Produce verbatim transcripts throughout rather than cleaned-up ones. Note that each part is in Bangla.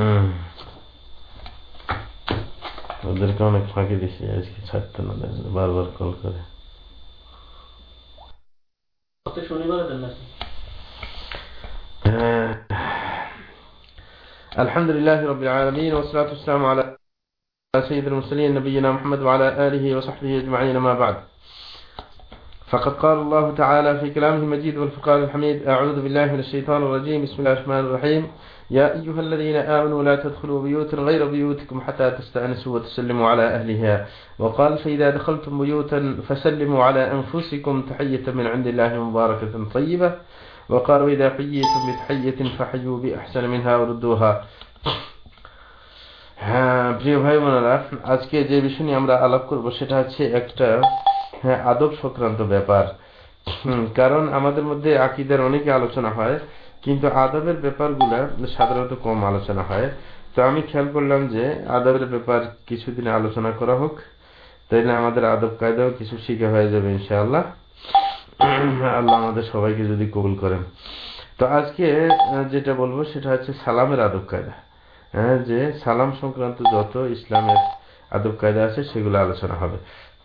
ওদেরকে অনেক ফাঁকি দিছি আজকে, ছাড়তে না দেয়, বারবার কল করে। আলহামদুলিল্লাহ রাব্বিল আলামিন ওয়া সলাতু ওয়াসসালামু আলা সাইয়্যিদিল মুরসালিন নবিয়িনা মুহাম্মদ ওয়া আলা আলিহি ওয়া সাহবিহি আজমাইন, মা বা'দ। فقد قال الله تعالى في كلامه المجيد والفرقان الحميد: أعوذ بالله من الشيطان الرجيم، بسم الله الرحمن الرحيم. يا أيها الذين آمنوا لا تدخلوا بيوتا غير بيوتكم حتى تستأنسوا وتسلموا على أهلها. وقال: فإذا دخلتم بيوتا فسلموا على أنفسكم تحية من عند الله مباركة طيبة. وقال: وإذا حييتم بتحية فحيوا بأحسن منها وردوها. হ্যাঁ প্রিয় ভাই বোনেরা, আজকে যে বিষয় নিয়ে আমরা আলাপ করব সেটা হচ্ছে একটা হ্যাঁ আদব সংক্রান্ত ব্যাপার। কারণ আমাদের মধ্যে আকীদার অনেক আলোচনা হয়, কিন্তু আদবের ব্যাপারগুলো সাধারণত কম আলোচনা হয়। তো আমি খেয়াল করলাম যে আদবের ব্যাপার কিছুদিন আলোচনা করা হোক, তাইলে আমাদের আদব কায়দাও কিছু শিখা হয়ে যাবে ইনশাআল্লাহ। আল্লাহ আমাদের সবাইকে যদি কবুল করেন। তো আজকে যেটা বলবো সেটা হচ্ছে সালামের আদব কায়দা। হ্যাঁ, যে সালাম সংক্রান্ত যত ইসলামের আদব কায়দা আছে সেগুলো আলোচনা হবে।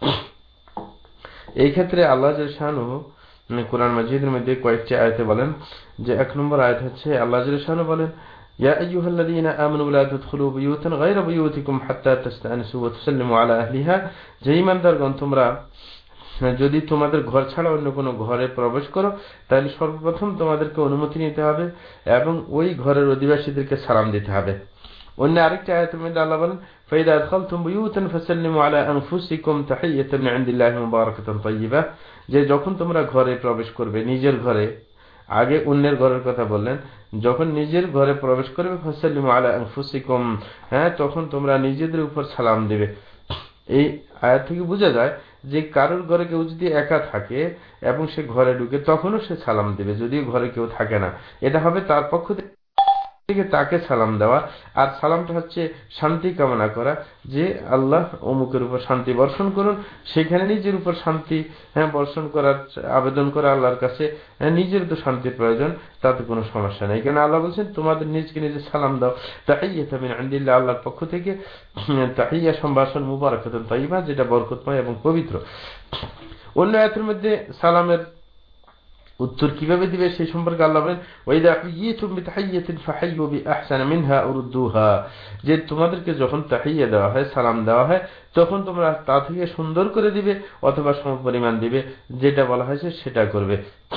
এই ক্ষেত্রে আল্লাহ জাল্লা শানুহু কোরআন মাজিদের মধ্যে কয়েকটি আয়াতে বলেন, যে এক নম্বর আয়াত হচ্ছে আল্লাহ জাল্লা শানুহু বলেন: ইয়া আইয়ুহাল্লাযীনা আমানু লা তাদখুলু বুয়ুতান গায়রা বুয়ুতিকুম হাত্তা তাসতানিসু ওয়া তুসাল্লিমু আলা আহলিহা। যে ঈমানদারগণ, তোমরা যদি তোমাদের ঘর ছাড়া অন্য কোনো ঘরে প্রবেশ করো, তাহলে সর্বপ্রথম তোমাদেরকে অনুমতি নিতে হবে এবং ওই ঘরের অধিবাসীদেরকে সালাম দিতে হবে। অন্য আরেকটি আয়াতের মধ্যে আল্লাহ বলেন: ফাইদা আদখালতুম বুয়ুতান ফাসাল্লিমু আলা আনফুসিকুম তাহিয়াতান মিন ইনদিল্লাহি মুবারাকাতান তাইয়্যিবা। যে যখন তোমরা ঘরে প্রবেশ করবে, নিজের ঘরে, আগে অন্যের ঘরের কথা বললেন, যখন নিজের ঘরে প্রবেশ করবে ফাসাল্লিমু আলা আনফুসিকুম, হ্যাঁ তখন তোমরা নিজেদের উপর সালাম দিবে। এই আয়াত থেকে বোঝা যায় যে কারোর ঘরে কেউ যদি একা থাকে এবং সে ঘরে ঢুকে, তখনও সে সালাম দিবে, যদিও ঘরে কেউ থাকে না। এটা হবে তার পক্ষ থেকে তাকে সালাম দেওয়া। আর সালামটা হচ্ছে শান্তি কামনা করা, যে আল্লাহ অমুকের উপর শান্তি বর্ষণ করুন। সেখানে নিজের উপর শান্তি হ্যাঁ বর্ষণ করার আবেদন করা আল্লাহর কাছে। হ্যাঁ, নিজের তো শান্তির প্রয়োজন, তাতে কোনো সমস্যা নেই। কেন আল্লাহ বলছেন তোমাদের নিজকে নিজে সালাম দাও তাহিয়াতান মিন ইনদিল্লাহ, আল্লাহর পক্ষ থেকে তাহিয়া সম্ভাষণ মুবারাকাতুন তাইয়্যিবা, যেটা বরকতময় এবং পবিত্র। অন্য আয়াতের মধ্যে সালামের উত্তর কিভাবে দিবে সেই সম্পর্কে আল্লাহ বলেন: ওয়াইদা হুইয়িতুম বিতাহিয়াতিন ফাহাইয়ু বিআহসানা মিনহা আও রুদ্দুহা। যে তোমাদেরকে যখন তাহিয়া দেওয়া হয়, সালাম দেওয়া হয়, তখন তোমরা তা থেকে সুন্দর করে দিবে অথবা সমপরিমাণ দিবে, যেটা বলা হয়েছে সেটা করবে।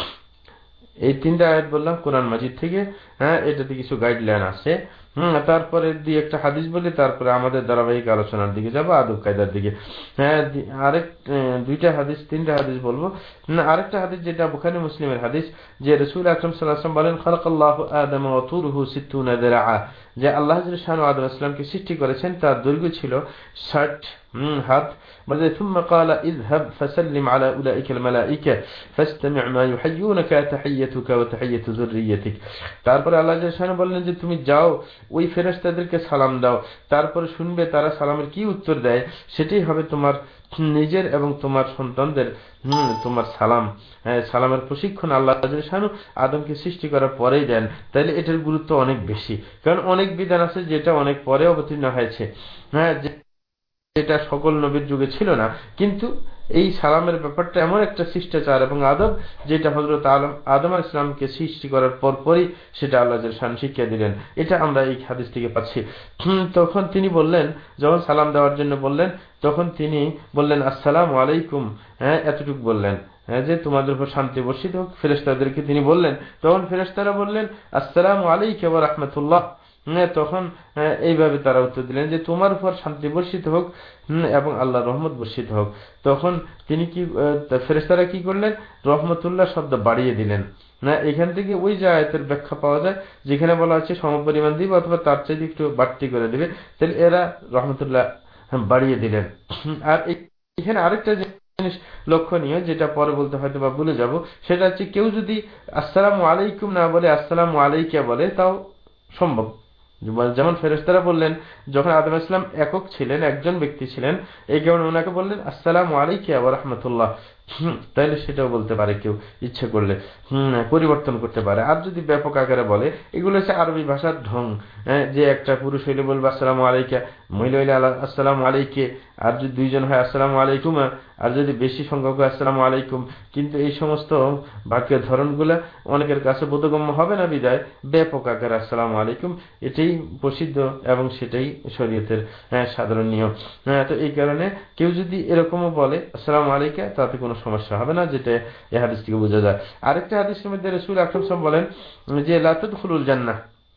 এই তিনটা আয়াত বললাম কোরআন মাজিদ থেকে। হ্যাঁ, এটাতে কিছু গাইডলাইন আছে। হম তারপরে দুই একটা হাদিস বলি, তারপরে আমাদের ধারাবাহিক আলোচনার দিকে যাবো, আদব কায়দার দিকে। হ্যাঁ, আরেক দুইটা হাদিস তিনটা হাদিস বলবো। আরেকটা হাদিস যেটা বুখারী মুসলিমের হাদিস, যে রাসূল আকরাম সাল্লাল্লাহু আলাইহি ওয়াসাল্লাম বলেন: খালাকাল্লাহু আদাম ওয়া তুরুহু সিত্তুনা দিরআ। যে আল্লাহ জাল্লা শানহু আদম আলাইহিস সালামকে সৃষ্টি করেছেন, তার দৈর্ঘ্য ছিল ষাট হাত। বলে ثم قال اذهب فسلم على اولئك الملائكه فاستمع ما يحيونك تحيتك وتحيه ذريتك। তারপরে আল্লাহ জাল্লা শানহু বললেন যে তুমি যাও, ওই ফেরেশতাদেরকে সালাম দাও, তারপরে শুনবে তারা সালামের কি উত্তর দেয়, সেটাই হবে তোমার নিজের এবং তোমার সন্তানদের হম তোমার সালাম। সালামের প্রশিক্ষণ আল্লাহ জাল্লা শানহু আদমকে সৃষ্টি করার পরেই দেন। তাহলে এটার গুরুত্ব অনেক বেশি, কারণ অনেক বিধান আছে যেটা অনেক পরে অবতীর্ণ হয়েছে, হ্যাঁ যেটা সকল নবীর যুগে ছিল না। কিন্তু এই সালামের ব্যাপারটা এমন একটা শিষ্টাচার এবং আদব, যেটা হযরত আদম আলাইহিস সালামকে সৃষ্টি করার পর পরই সেটা আল্লাহ জাল্লা শানহু শিক্ষা দিলেন। এটা আমরা এই হাদিস থেকে পাচ্ছি। তখন তিনি বললেন, যখন সালাম দেওয়ার জন্য বললেন, তখন তিনি বললেন আসসালামু আলাইকুম। হ্যাঁ, এতটুকু বললেন, হ্যাঁ যে তোমাদের উপর শান্তি বর্ষিত হোক। ফেরেশতাদেরকে তিনি বললেন, তখন ফেরেশতারা বললেন আসসালামু আলাইকা ওয়া রাহমাতুল্লাহ। তখন এইভাবে তারা উত্তর দিলেন যে তোমার উপর শান্তি বর্ষিত হোক এবং আল্লাহর রহমত বর্ষিত হোক। তখন তিনি কি ফেরেশতারা কি করলেন? রহমতুল্লাহ শব্দ বাড়িয়ে দিলেন। না, এখান থেকে ওই যে আয়াতের ব্যাখ্যা পাওয়া যায় যেখানে বলা হচ্ছে সমপরিমাণ দিবে অথবা তার চাইতে একটু বাড়তি করে দিবে, তাহলে এরা রহমতুল্লাহ বাড়িয়ে দিলেন। আর এখানে আরেকটা জিনিস লক্ষণীয়, যেটা পরে বলতে হয়তো বা ভুলে যাব, সেটা হচ্ছে কেউ যদি আসসালামু আলাইকুম না বলে আসসালামু আলাইকা বলে, তাও সম্ভব। যেমন ফেরেশতারা বললেন, যখন আদম আলাইহিস সালাম একক ছিলেন, একজন ব্যক্তি ছিলেন, এই কারণে ওনাকে বললেন আসসালামু আলাইকা ওয়া রাহমাতুল্লাহ। হম তাইলে সেটাও বলতে পারে কেউ ইচ্ছে করলে, হম পরিবর্তন করতে পারে। আর যদি ব্যাপক আকারে বলে, এগুলো হচ্ছে আরবি ভাষার ঢং, যে একটা পুরুষ হইলে বলবে আসসালামু আলাইকা, মহিলা হইলে আসসালামু আলাইকে, আর যদি দুইজন হয় আসসালামু আলাইকুমা, আর যদি বেশি সংখ্যক হয় আসসালামু আলাইকুম। কিন্তু এই সমস্ত বাক্যের ধরনগুলা অনেকের কাছে বোধগম্য হবে না, বিদায় ব্যাপক আকারে আসসালামু আলাইকুম এটাই প্রসিদ্ধ এবং সেটাই শরীয়তের সাধারণ নিয়ম। তো এই কারণে কেউ যদি এরকমও বলে আসসালামু আলাইকা, তাতে কোনো সমস্যা হবে না, যেটা এই হাদিস থেকে বোঝা যায়। আরেকটা হাদিসের মধ্যে রাসূল আকরাম সাল্লাল্লাহু আলাইহি ওয়াসাল্লাম বলেন যে লা তাদখুলুল জান্নাহ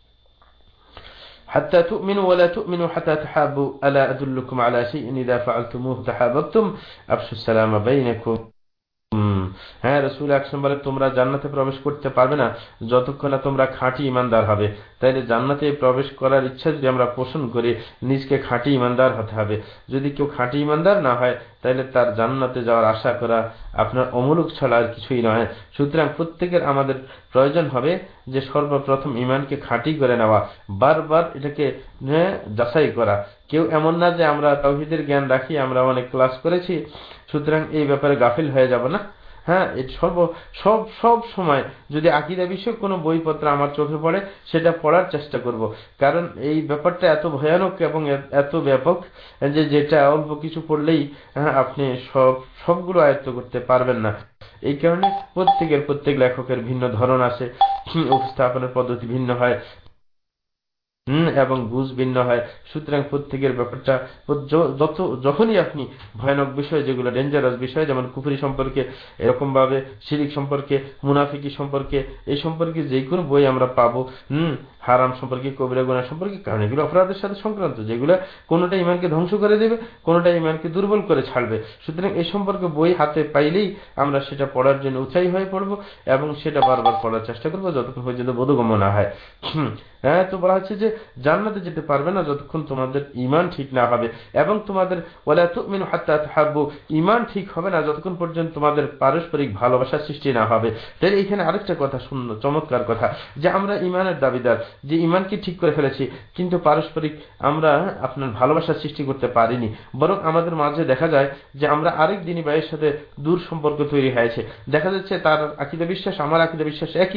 حتى تؤمنوا ولا تؤمنوا حتى تحابوا ألا أدلكم على شيء إذا فعلتموه تحاببتم أفشوا السلام بينكم। হ্যাঁ, রাসূল আকরাম বলে তোমরা জান্নাতে প্রবেশ করতে পারবে না যতক্ষণ না তোমরা খাঁটি ইমানদার হবে। তাইলে জান্নাতে প্রবেশ করার ইচ্ছা যদি আমরা পোষণ করি, নিজকে খাঁটি ইমানদার হতে হবে। যদি কেউ খাঁটি ইমানদার না হয়, তাইলে তার জান্নাতে যাওয়ার আশা করা আপনার অমূলক ছাড়া আর কিছুই নয়। সুতরাং প্রত্যেকের আমাদের প্রয়োজন হবে যে সর্বপ্রথম ইমানকে খাঁটি করে নেওয়া, বারবার এটাকে যাচাই করা। কেউ এমন না যে আমরা তাওহীদের জ্ঞান রাখি, আমরা অনেক ক্লাস করেছি, সুতরাং এই ব্যাপারে গাফিল হয়ে যাব না। হ্যাঁ, সর্ব সব সব সময় যদি আকীদা বিষয়ক কোনো বইপত্র আমার চোখে পড়ে, সেটা পড়ার চেষ্টা করব। কারণ এই ব্যাপারটা এত ভয়ানক এবং এত ব্যাপক যে যেটা অল্প কিছু পড়লেই আপনি সব সবগুলো আয়ত্ত করতে পারবেন না। এই কারণে প্রত্যেকের প্রত্যেক লেখকের ভিন্ন ধরন আছে, উপস্থাপনের পদ্ধতি ভিন্ন হয় হম এবং বুঝ ভিন্ন হয়। সুতরাং প্রত্যেকের ব্যাপারটা যত যখনই আপনি ভয়ানক বিষয়, যেগুলো ডেঞ্জারাস বিষয়, যেমন কুফরি সম্পর্কে, এরকম ভাবে শিরিক সম্পর্কে, মুনাফিকি সম্পর্কে, এই সম্পর্কে যে কোনো বই আমরা পাবো, হম হারাম সম্পর্কে, কবিরা গুনাহ সম্পর্কে, কারণ এগুলো অপরাধের সাথে সংক্রান্ত, যেগুলো কোনোটা ইমানকে ধ্বংস করে দেবে, কোনোটা ইমানকে দুর্বল করে ছাড়বে। সুতরাং এই সম্পর্কে বই হাতে পাইলেই আমরা সেটা পড়ার জন্য উৎসাহী হয়ে পড়বো এবং সেটা বারবার পড়ার চেষ্টা করবো যতক্ষণ পর্যন্ত বোধগম্য না হয়। হ্যাঁ, তো বলা হচ্ছে যে জান্নাতে যেতে পারবে না যতক্ষণ তোমাদের ঈমান ঠিক না হবে, এবং তোমাদের ওয়ালা তুমিনু হাত্তা তাহাব্বু, ঈমান ঠিক হবে না যতক্ষণ পর্যন্ত তোমাদের পারস্পরিক ভালোবাসার সৃষ্টি না হবে। তাই এখানে আরেকটা কথা শুনল, চমৎকার কথা, যে আমরা ঈমানের দাবিদার, যে ঈমানকে ঠিক করে ফেলেছি, কিন্তু পারস্পরিক আমরা আপনার ভালোবাসার সৃষ্টি করতে পারিনি। বরং আমাদের মাঝে দেখা যায় যে আমরা আরেক দিনী ভাইয়ের সাথে দূর সম্পর্ক তৈরি হয়েছে। দেখা যাচ্ছে তার আকীদা বিশ্বাস আমার আকীদা বিশ্বাস একই,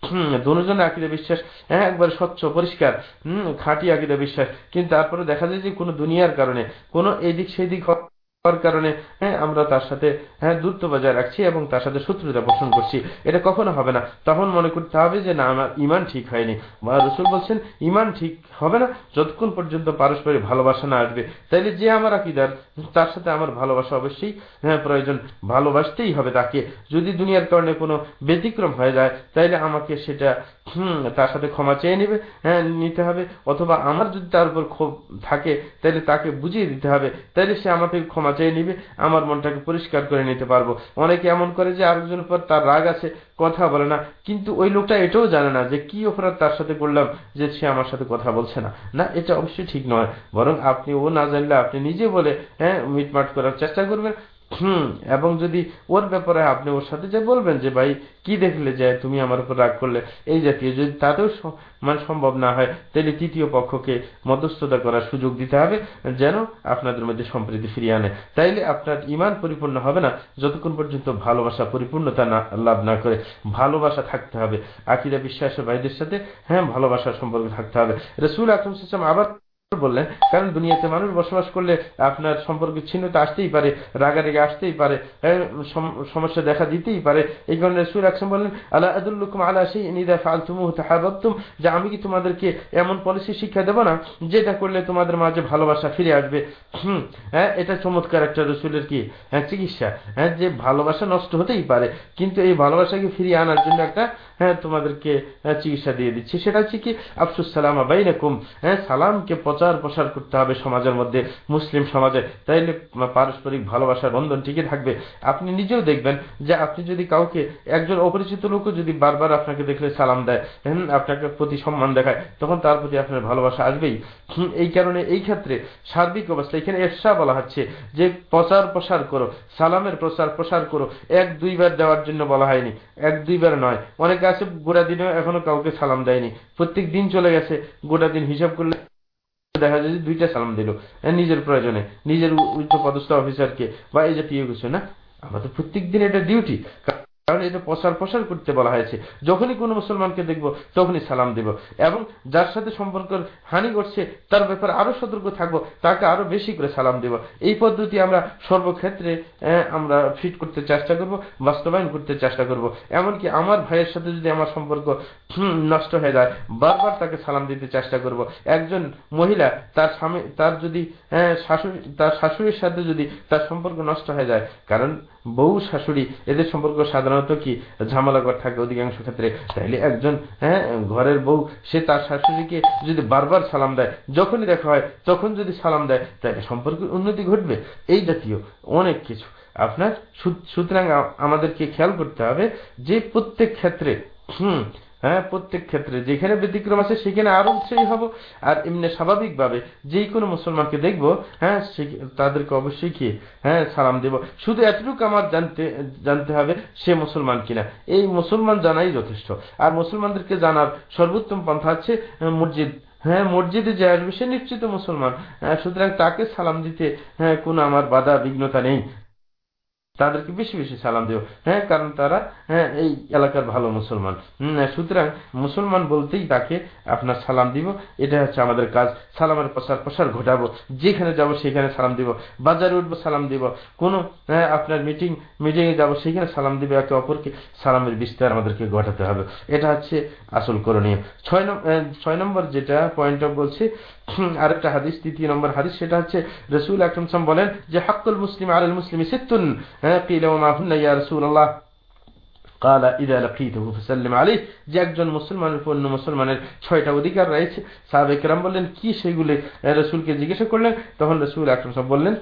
দুজনের আকীদা বিশ্বাস হ্যাঁ একবার স্বচ্ছ পরিষ্কার, হম খাঁটি আকীদা বিশ্বাস, কিন্তু তারপরে দেখা যায় যে কোনো দুনিয়ার কারণে, কোনো এদিক সেদিক হওয়ার কারণে হ্যাঁ আমরা তার সাথে হ্যাঁ দূরত্ব বজায় রাখছি এবং তার সাথে শত্রুতা পোষণ করছি। এটা কখনো হবে না। তখন মনে করতে হবে যে না, আমার ঈমান ঠিক হয়নি। রাসূল বলছেন ঈমান ঠিক হবে না যতক্ষণ পর্যন্ত পারস্পরিক ভালোবাসা না আসবে। তাইলে যে আমার আকীদার, তার সাথে আমার ভালোবাসা অবশ্যই হ্যাঁ প্রয়োজন, ভালোবাসতেই হবে তাকে। যদি দুনিয়ার কারণে কোনো ব্যতিক্রম হয়ে যায়, তাইলে আমাকে সেটা হম তার সাথে ক্ষমা চেয়ে নেবে, হ্যাঁ নিতে হবে, অথবা আমার যদি তার উপর ক্ষোভ থাকে তাহলে তাকে বুঝিয়ে দিতে হবে, তাইলে সে আমাকে ক্ষমা চেয়ে নিবে, আমার মনটাকে পরিষ্কার করে নিতে পারবো। অনেকে এমন করে যে আরেকজনের উপর তার রাগ আছে, কথা বলে না, কিন্তু ওই লোকটা এটাও জানে না যে কি অপরাধ তার সাথে করলাম যে সে আমার সাথে কথা বলছে না। না, এটা অবশ্যই ঠিক নয়। বরং আপনি ও না জানলে আপনি নিজে বলে হ্যাঁ মিটমাট করার চেষ্টা করবেন। হম এবং যদি ওর ব্যাপারে আপনি ওর সাথে যে বলবেন যে ভাই কি দেখলে যে তুমি আমার উপর রাগ করলে, এই জাতীয়, যদি তাতেও মানে সম্ভব না হয়, তাহলে তৃতীয় পক্ষকে মধ্যস্থতা করার সুযোগ দিতে হবে, যেন আপনাদের মধ্যে সম্প্রীতি ফিরিয়ে আনে। তাইলে আপনার ঈমান পরিপূর্ণ হবে না যতক্ষণ পর্যন্ত ভালোবাসা পরিপূর্ণতা না লাভ না করে। ভালোবাসা থাকতে হবে, আকীদা বিশ্বাসের ভাইদের সাথে হ্যাঁ ভালোবাসার সম্পর্ক থাকতে হবে। রাসূল আকরাম সাল্লাল্লাহু আলাইহি ওয়াসাল্লাম আবার বললেন, কারণ দুনিয়াতে মানুষ বসবাস করলে আপনার সম্পর্ক ছিন্নতা আসতেই পারে, রাগারেগি আসতেই পারে, সমস্যা দেখা দিতেই পারে। এই কারণে রাসূল আকরাম বললেন আলা আদুল্লুকুম আলা শাইইন ইযা ফাআলতুমুহু তাহাব্বাবতুম, যে আমি কি তোমাদেরকে এমন পলিসি শিক্ষা দেব না যেটা করলে তোমাদের মাঝে ভালোবাসা ফিরে আসবে। হুম হ্যাঁ এটা চমৎকার একটা রাসূলের কি হ্যাঁ চিকিৎসা, হ্যাঁ যে ভালোবাসা নষ্ট হতেই পারে, কিন্তু এই ভালোবাসাকে ফিরিয়ে আনার জন্য একটা হ্যাঁ তোমাদেরকে চিকিৎসা দিয়ে দিচ্ছি। সেটা হচ্ছে কি আফসুস সালামা বাইনাকুম, হ্যাঁ সালামকে প্রচার প্রসার করতে হবে সমাজের মধ্যে, মুসলিম সমাজে, তাইলে পারস্পরিক ভালোবাসার বন্ধন টিকে থাকবে। আপনি নিজেও দেখবেন যে আপনি যদি কাউকে, একজন অপরিচিত লোকও যদি বারবার আপনাকে দেখলে সালাম দেয়, আপনাকে প্রতি সম্মান দেখায়, তখন তার প্রতি আপনার ভালোবাসা আসবেই। এই কারণে এই ক্ষেত্রে সার্বিক অবস্থা এখানে এরশা বলা হচ্ছে যে প্রচার প্রসার করো, সালামের প্রচার প্রসার করো। এক দুইবার দেওয়ার জন্য বলা হয়নি, এক দুইবার নয়। অনেকে আছে গোটা দিনেও এখনো কাউকে সালাম দেয়নি, প্রত্যেক দিন চলে গেছে, গোটা দিন হিসাব করলে দেখা যায় যে দুইটা সালাম দিল নিজের প্রয়োজনে, নিজের উচ্চ পদস্থ অফিসারকে বা এই জাতীয় কিছু না। আমাদের প্রত্যেক দিন এটা ডিউটি, কারণ এটা প্রসার প্রসার করতে বলা হয়েছে। যখনই কোনো মুসলমানকে দেখব তখনই সালাম দেব, এবং যার সাথে সম্পর্ক হানি ঘটছে তার ব্যাপারে আরো সতর্ক থাকবো, তাকে আরো বেশি করে সালাম দেব। এই পদ্ধতি আমরা সর্বক্ষেত্রে আমরা ফিট করতে চেষ্টা করব, বাস্তবায়ন করতে চেষ্টা করব। এমনকি আমার ভাইয়ের সাথে যদি আমার সম্পর্ক নষ্ট হয়ে যায়, বারবার তাকে সালাম দিতে চেষ্টা করব। একজন মহিলা তার স্বামী তার যদি শাশুড়ি তার শাশুড়ির সাথে যদি তার সম্পর্ক নষ্ট হয়ে যায়, কারণ বউ শাশুড়ি এদের সম্পর্ক সাধারণত কি ঝামেলাকর থাকে অধিকাংশ ক্ষেত্রে, তাইলে একজন হ্যাঁ ঘরের বউ সে তার শাশুড়িকে যদি বারবার সালাম দেয়, যখনই দেখা হয় তখন যদি সালাম দেয়, তাহলে সম্পর্কের উন্নতি ঘটবে। এই জাতীয় অনেক কিছু আপনার। সুতরাং আমাদেরকে খেয়াল করতে হবে যে প্রত্যেক ক্ষেত্রে হুম হ্যাঁ প্রত্যেক ক্ষেত্রে যেখানে ব্যতিক্রম আছে সেখানে আরো উৎসাহী হব, আর এমনি স্বাভাবিকভাবে যে কোনো মুসলমানকে দেখবো হ্যাঁ তাদেরকে অবশ্যই কি হ্যাঁ সালাম দেব। শুধু এতটুকু আমার জানতে জানতে হবে সে মুসলমান কিনা, এই মুসলমান জানাই যথেষ্ট। আর মুসলমানদেরকে জানার সর্বোত্তম পন্থা হচ্ছে মসজিদ। হ্যাঁ মসজিদে যে আসবে সে নিশ্চিত মুসলমান, সুতরাং তাকে সালাম দিতে হ্যাঁ কোনো আমার বাধা বিঘ্নতা নেই, তাদেরকে বেশি বেশি সালাম দেব। হ্যাঁ কারণ তারা হ্যাঁ এই এলাকার ভালো মুসলমান। সুতরাং মুসলমান বলতেই তাকে আপনার সালাম দিব, এটা হচ্ছে আমাদের কাজ। সালামের প্রসার প্রসার ঘটাবো, যেখানে যাব সেখানে সালাম দিব, বাজারে উঠবো সালাম দিব, কোনো হ্যাঁ আপনার মিটিং মিটিং এ যাবো সেখানে সালাম দিব, একে অপরকে সালামের বিস্তার আমাদেরকে ঘটাতে হবে। এটা হচ্ছে আসল করণীয়। ছয় নম্বর ছয় নম্বর যেটা পয়েন্ট বলছে আরেকটা হাদিস, তৃতীয় নম্বর হাদিস, সেটা হচ্ছে রাসূল আকরাম সাল্লাল্লাহু আলাইহি ওয়াসাল্লাম বলেন যে হাক্কুল মুসলিম আলাল মুসলিমি সিত্তুন قيل وما هن يا رسول الله قال اذا لقيته فسلم عليه। যে একজন মুসলমানের উপর অন্য মুসলমানের ছয়টা অধিকার রয়েছে। সাহাবায়ে কেরাম বললেন কি সেগুলো, রাসূলকে জিজ্ঞাসা করলেন। তখন রাসূল আকরাম সাল্লাল্লাহু আলাইহি ওয়াসাল্লাম বললেন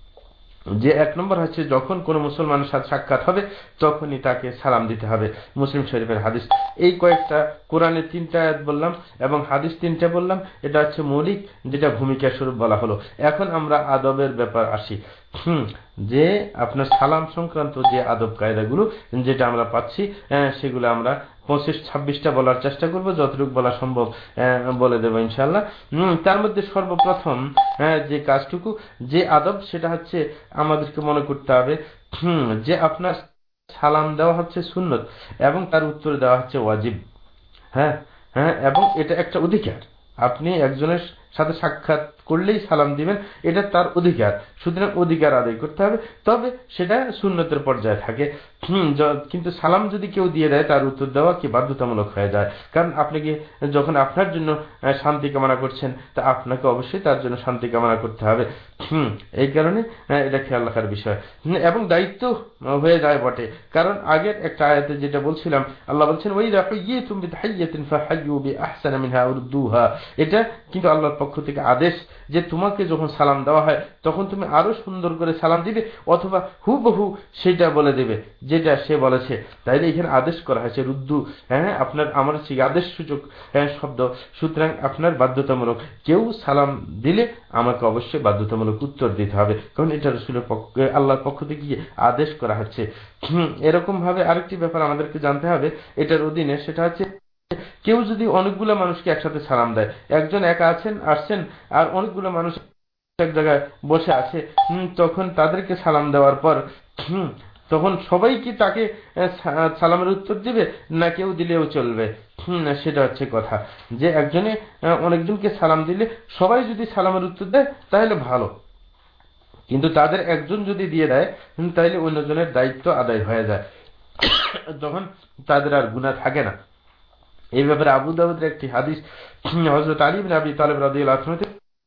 যে এক নম্বর হচ্ছে যখন কোন মুসলমানের সাথে সাক্ষাৎ হবে তখনই তাকে সালাম দিতে হবে। মুসলিম শরীফের হাদিস। এই কয়েকটা কোরআনের তিনটা আয়াত বললাম এবং হাদিস তিনটা বললাম, এটা হচ্ছে মৌলিক যেটা ভূমিকা স্বরূপ বলা হলো। এখন আমরা আদবের ব্যাপার আসি। হুম যে আপনার সালাম সংক্রান্ত যে আদব কায়দাগুলো যেটা আমরা পাচ্ছি সেগুলো আমরা পঁচিশ ছাব্বিশটা বলার চেষ্টা করবো, যতটুকু বলা সম্ভব বলে দেবো ইনশাআল্লাহ। হম তার মধ্যে সর্বপ্রথম যে কাজটুকু যে আদব, সেটা হচ্ছে আমাদেরকে মনে করতে হবে হম যে আপনার সালাম দেওয়া হচ্ছে সুন্নত এবং তার উত্তর দেওয়া হচ্ছে ওয়াজিব। হ্যাঁ হ্যাঁ এবং এটা একটা অধিকার। আপনি একজনের সাথে সাক্ষাৎ করলেই সালাম দিবেন, এটা তার অধিকার, সুতরাং অধিকার আদায় করতে হবে। তবে সেটা সুন্নতের পর্যায়ে থাকে। কিন্তু সালাম যদি কেউ দিয়ে দেয় তার উত্তর দেওয়া কি বাধ্যতামূলক হয়ে যায়, কারণ আপনি কি যখন আপনার জন্য শান্তি কামনা করছেন তা আপনাকে অবশ্যই তার জন্য শান্তি কামনা করতে হবে। হম এই কারণে এটা খেয়াল রাখার বিষয় এবং দায়িত্ব হয়ে যায় বটে। কারণ আগের একটা আয়াতে যেটা বলছিলাম, আল্লাহ বলছেন ওয়াইদা হুইয়িতুম বিতাহিয়্যাতিন ফাহাইয়্যু বিআহসানা মিনহা আও রুদ্দুহা। এটা কিন্তু আল্লাহর পক্ষ থেকে আদেশ যে তোমাকে যখন সালাম দেওয়া হয় তখন তুমি আরো সুন্দর করে সালাম দিবে অথবা হুবহু সেটা বলে দেবে যেটা সে বলেছে। তাইলে এখানে আদেশ করা হয়েছে রুদ্দু, হ্যাঁ আপনার আমার সেই আদেশ সূচক শব্দ। সুতরাং আপনার বাধ্যতামূলক, কেউ সালাম দিলে আমাকে অবশ্যই বাধ্যতামূলক উত্তর দিতে হবে, কারণ এটা রাসূলের পক্ষে আল্লাহর পক্ষ থেকে আদেশ করা হচ্ছে। এরকম ভাবে আরেকটি ব্যাপার আমাদেরকে জানতে হবে এটার অধীনে, সেটা হচ্ছে কেউ যদি অনেকগুলো মানুষকে একসাথে সালাম দেয়, একজন একা আছেন আসছেন আর অনেকগুলো মানুষ এক জায়গায় বসে আছে, তখন তাদেরকে সালাম দেওয়ার পর তখন সবাই কি তাকে সালামের উত্তর দিবে না কেউ দিলেও চলবে? সেটা হচ্ছে কথা, যে একজনে অনেকজনকে সালাম দিলে সবাই যদি সালামের উত্তর দেয় তাহলে ভালো, কিন্তু তাদের একজন যদি দিয়ে দেয় তাহলে অন্যজনের দায়িত্ব আদায় হয়ে যায়, তখন তাদের আর গুনাহ থাকে না। এই ব্যাপারে আবু দাউদের একটি হাদিস, হযরত আলী ইবনে আবি তালিব রাদিয়াল্লাহু আনহু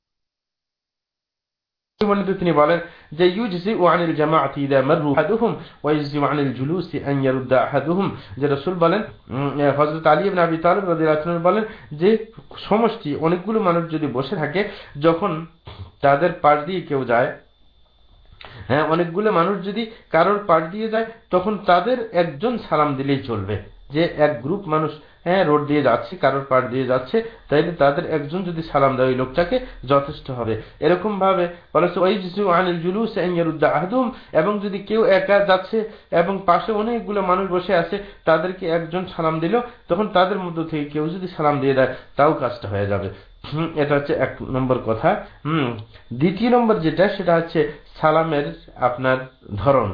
তিনি বলেন যে ইউজজিউ আনিল জামাআতি ইযা মাররু আহাদুহুম ওয়া ইউজজিউ আনিল জুলুসি আন ইয়ারুদ্দা আহাদুহুম। যে রাসূল বলেন, হযরত আলী ইবনে আবি তালিব রাদিয়াল্লাহু আনহু বলেন যে সমষ্টি অনেকগুলো মানুষ যদি বসে থাকে, যখন তাদের পাশ দিয়ে কেউ যায়, হ্যাঁ অনেকগুলো মানুষ যদি কারোর পাশ দিয়ে যায় তখন তাদের একজন সালাম দিলেই চলবে। যে এক গ্রুপ মানুষ হ্যাঁ রোড দিয়ে যাচ্ছে, কারোর পাশ দিয়ে যাচ্ছে, তাইলে তাদের একজন যদি সালাম দেয় ওই লোকটাকে যথেষ্ট হবে। এরকম ভাবে বলেছে ওয়াইজু আনিল জুলুস আন ইয়ারুদ্দা আহাদুহুম, এবং যদি কেউ একা যাচ্ছে এবং পাশে অনেকগুলো মানুষ বসে আছে তাদেরকে একজন সালাম দিল, তখন তাদের মধ্য থেকে কেউ যদি সালাম দিয়ে দেয় তাও কাজটা হয়ে যাবে। হম এটা হচ্ছে এক নম্বর কথা। হম দ্বিতীয় নম্বর যেটা, সেটা হচ্ছে সালামের আপনার ধরন।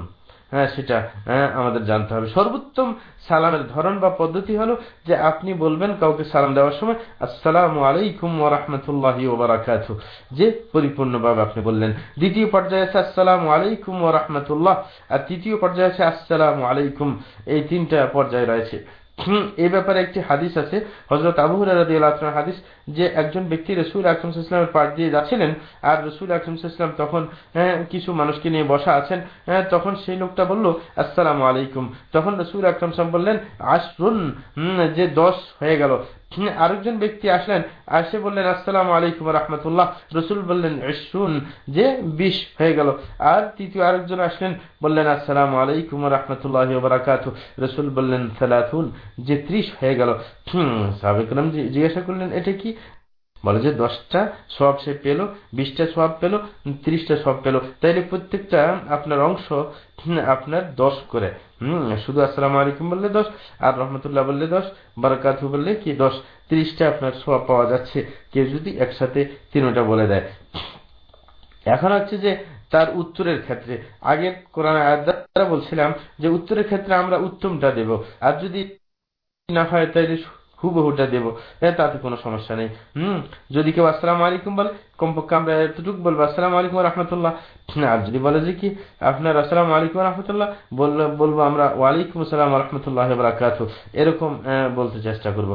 হ্যাঁ সেটা হ্যাঁ আমাদের জানতে হবে। সর্বোত্তম সালামের ধরন বা পদ্ধতি হলো যে আপনি বলবেন কাউকে সালাম দেওয়ার সময় আসসালামু আলাইকুম ওয়া রাহমাতুল্লাহি ওয়া বারাকাতুহু, যে পরিপূর্ণভাবে আপনি বললেন। দ্বিতীয় পর্যায়ে আছে আসসালামু আলাইকুম ওয়া রাহমাতুল্লাহ, আর তৃতীয় পর্যায়ে আছে আসসালামু আলাইকুম। এই তিনটা পর্যায়ে রয়েছে। এই ব্যাপারে একটি হাদিস আছে, হযরত আবু হুরায়রা রাদিয়াল্লাহু আনহু হাদিস, যে একজন ব্যক্তি রাসূল আকরাম সাল্লাল্লাহু আলাইহি ওয়াসাল্লামের পাশ দিয়ে যাচ্ছিলেন, আর রাসূল আকরাম সাল্লাল্লাহু আলাইহি ওয়াসাল্লাম তখন কিছু মানুষকে নিয়ে বসা আছেন। তখন সেই লোকটা বলল আসসালামু আলাইকুম। তখন রাসূল আকরাম সাল্লাল্লাহু আলাইহি ওয়াসাল্লাম বললেন আশরুন, যে দশ হয়ে গেল। আরেকজন ব্যক্তি আসলেন, আসে বললেন আসসালামু আলাইকুম ওয়া রাহমাতুল্লাহ। রাসূল বললেন ইশরুন, যে বিশ হয়ে গেল। আর তৃতীয় আরেকজন আসলেন, বললেন আসসালামু আলাইকুম ওয়া রাহমাতুল্লাহি ওয়া বারাকাতুহু। রাসূল বললেন সালাতুন, যে ত্রিশ হয়ে গেল। হুম সাহাবায়ে কেরাম জিজ্ঞাসা করলেন এটা কি? বলে যে দশটা সওয়াব সে পেল, বিশটা সওয়াব পেল, ত্রিশটা সওয়াব পেল। তাইলে প্রত্যেকটা আপনার অংশ আপনার দশ করে। হম শুধু আসসালামু আলাইকুম বললে দশ, আর রহমতুল্লাহ বললে দশ, বারাকাতু বললে কি দশ, ত্রিশটা আপনার সওয়াব পাওয়া যাচ্ছে কেউ যদি একসাথে তিনটা বলে দেয়। এখন হচ্ছে যে তার উত্তরের ক্ষেত্রে, আগের কোরআন আয়াত দ্বারা বলছিলাম যে উত্তরের ক্ষেত্রে আমরা উত্তমটা দেব, আর যদি না হয় তাইলে হুবহুটা দেবো, তাতে কোনো সমস্যা নেই। হম যদি কেউ আসসালামু আলাইকুম বলে, কমপক্ষে আমরা এতটুকু বলবো আসসালামু আলাইকুম ওয়া রাহমাতুল্লাহ। আর যদি বলে যে কি আপনার আসসালামু আলাইকুম ওয়া রাহমাতুল্লাহ, বলবো আমরা ওয়ালাইকুম আসসালাম ওয়া রাহমাতুল্লাহি ওয়া বারাকাতুহু, এরকম বলতে চেষ্টা করব।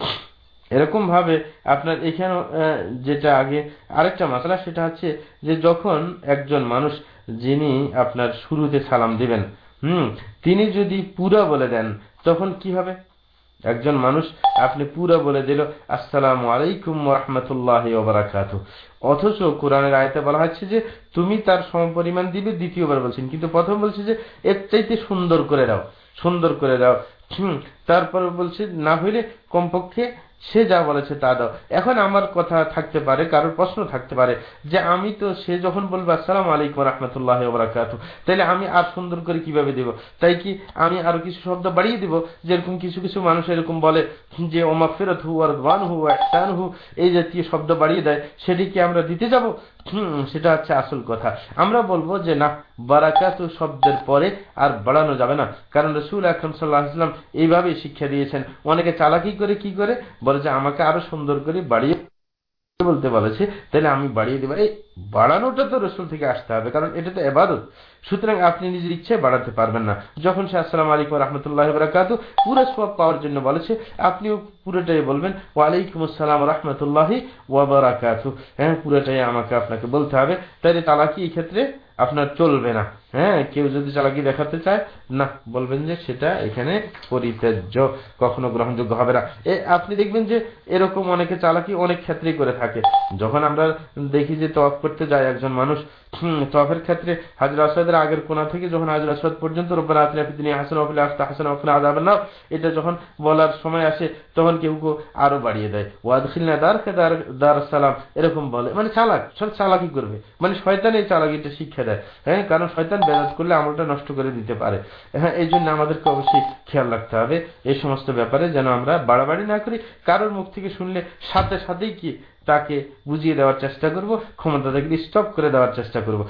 এরকম ভাবে আপনার এখানে যেটা আগে আরেকটা মাসলা, সেটা হচ্ছে যে যখন একজন মানুষ যিনি আপনার শুরুতে সালাম দিবেন, হুম তিনি যদি পুরা বলে দেন তখন কি হবে? একজন মানুষ আপনি পুরো বলে দিল আসসালামু আলাইকুম ওয়া রাহমাতুল্লাহি ওয়া বারাকাতুহু, অথচ কোরআনের আয়াতে বলা হচ্ছে যে তুমি তার সমপরিমাণ দিবে। দ্বিতীয়বার বলছেন, কিন্তু প্রথম বলছে যে এর চাইতে সুন্দর করে দাও, সুন্দর করে দাও। হুম তারপর বলছে না হইলে কমপক্ষে সে যা বলেছে তা দাও। এখন আমার কথা থাকতে পারে, কারোর প্রশ্ন থাকতে পারে যে আমি তো সে যখন বলবো আসসালামু আলাইকুম ওয়া রাহমাতুল্লাহি ওয়া বারাকাতুহু, তাহলে আমি আর সুন্দর করে কিভাবে দেব? তাই কি আমি আরো কিছু শব্দ বাড়িয়ে দিব? যেরকম কিছু কিছু মানুষ এরকম বলে যে ওয়া মাগফিরাতুহু ওয়া রিদওয়ানুহু ওয়া ইহসানুহু, এই জাতীয় শব্দ বাড়িয়ে দেয়, সেটি কি আমরা দিতে যাব? হুম সেটা হচ্ছে আসল কথা। আমরা বলবো যে না, বারাকাতু শব্দের পরে আর বাড়ানো যাবে না, কারণ রাসূল আকরাম সাল্লাল্লাহু আলাইহি ওয়াসাল্লাম এইভাবেই শিক্ষা দিয়েছেন। অনেকে চালাকি করে কি করে বলে যে আমাকে আরো সুন্দর করে বাড়িয়ে বলতে বলেছে, তাহলে আমি বাড়িয়ে দেব। এই বাড়ানোটা তো রাসূল থেকে আসতে হবে, কারণ এটা তো ইবাদত। সুতরাং আপনি নিজের ইচ্ছায় বাড়াতে পারবেন না। যখন সে আসসালামু আলাইকুম ওয়া রাহমাতুল্লাহি ওয়া বারাকাতুহু পুরো সওয়াব পাওয়ার জন্য বলেছে, আপনিও পুরোটাই বলবেন ওয়া আলাইকুম আসসালাম ওয়া রাহমাতুল্লাহি ওয়া বারাকাতুহু। হ্যাঁ পুরোটাই আমাকে আপনাকে বলতে হবে। তাইলে তালাকি এই ক্ষেত্রে আপনার চলবে না। হ্যাঁ কেউ যদি চালাকি দেখাতে চায়, না বলবেন যে সেটা এখানে পরিত্যাজ্য, কখনো গ্রহণযোগ্য হবে না। এ আপনি দেখবেন যে এরকম অনেকে চালাকি অনেক ক্ষেত্রেই করে থাকে। যখন আমরা দেখি যে তওয়াফ করতে যায় একজন মানুষ, তওয়াফের ক্ষেত্রে হাজর আসওয়াদের আগের কোণা থেকে যখন হাজর আসওয়াদ পর্যন্ত রব্বানা আতিনা ফিদ দুনিয়া হাসানাহ ওয়া ফিল আখিরাতি হাসানাহ ওয়া কিনা আযাবান নার, এটা যখন বলার সময় আসে তখন কেউ কেউ আরো বাড়িয়ে দেয়, ওয়া আদখিলনা দারকা দারুস সালাম, এরকম বলে। মানে চালাক, সব চালাকি করবে, মানে শয়তান এই চালাকিটা শিক্ষা দেয়। হ্যাঁ কারণ শয়তান বেদাত করলে আমলটা নষ্ট করে দিতে পারে। হ্যাঁ এই জন্য আমাদেরকে অবশ্যই খেয়াল রাখতে হবে এই সমস্ত ব্যাপারে, যেন আমরা বাড়াবাড়ি না করি। কারোর মুখ থেকে শুনলে সাথে সাথেই কি তাকে বুঝিয়ে দেওয়ার চেষ্টা করব, ক্ষমতা থেকে স্টপ করে দেওয়ার চেষ্টা করব।